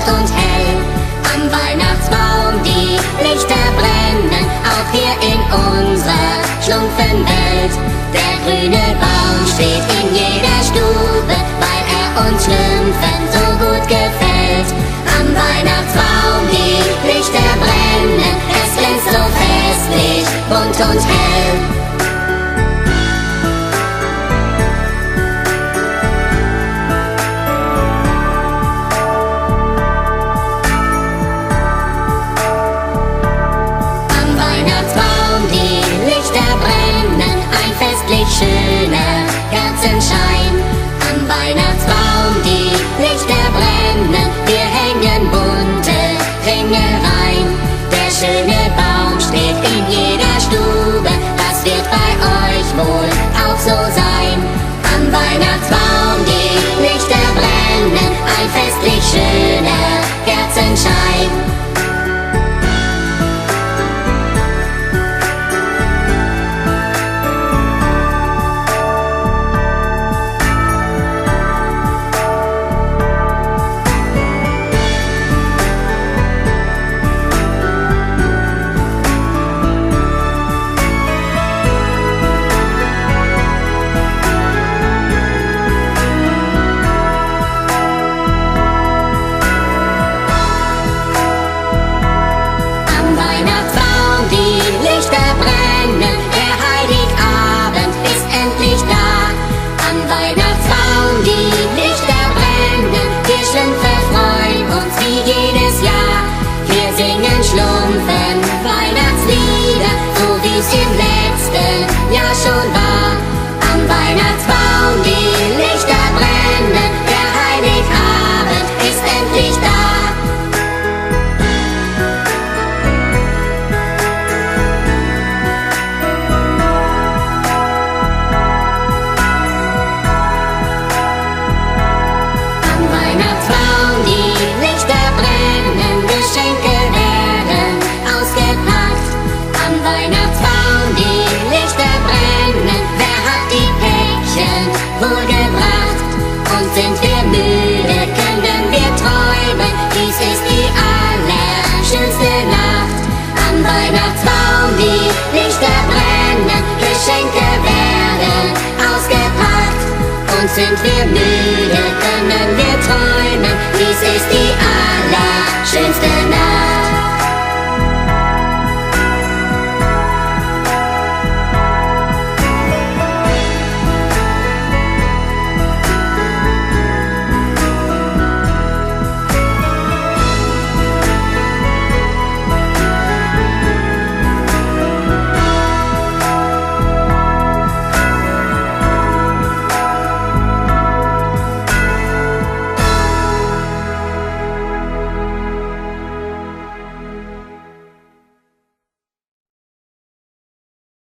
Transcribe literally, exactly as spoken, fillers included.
und hell. Am Weihnachtsbaum die Lichter brennen, auch hier in unserer schlumpfen Welt. Der grüne Baum steht in jeder Stube, weil er uns Schlümpfen so gut gefällt. Am Weihnachtsbaum die Lichter brennen, es glänzt so festlich, bunt und hell. Schöner Kerzenschein. Am Weihnachtsbaum die Lichter brennen, wir hängen bunte Ringe rein. Der schöne Baum steht in jeder Stube, das wird bei euch wohl auch so sein. Am Weihnachtsbaum die Lichter brennen, ein festlich schöner Kerzenschein. Im letzten Jahr schon war. Am Weihnachtsbaum die Lichter brennen, der Heiligabend ist endlich da. Am Weihnachtsbaum die Lichter brennen, Geschenke werden ausgepackt. Am Weihnachtsbaum sind wir müde, können wir träumen, dies ist die allerschönste Nacht. Am Weihnachtsbaum die Lichter brennen, Geschenke werden ausgepackt und sind wir müde.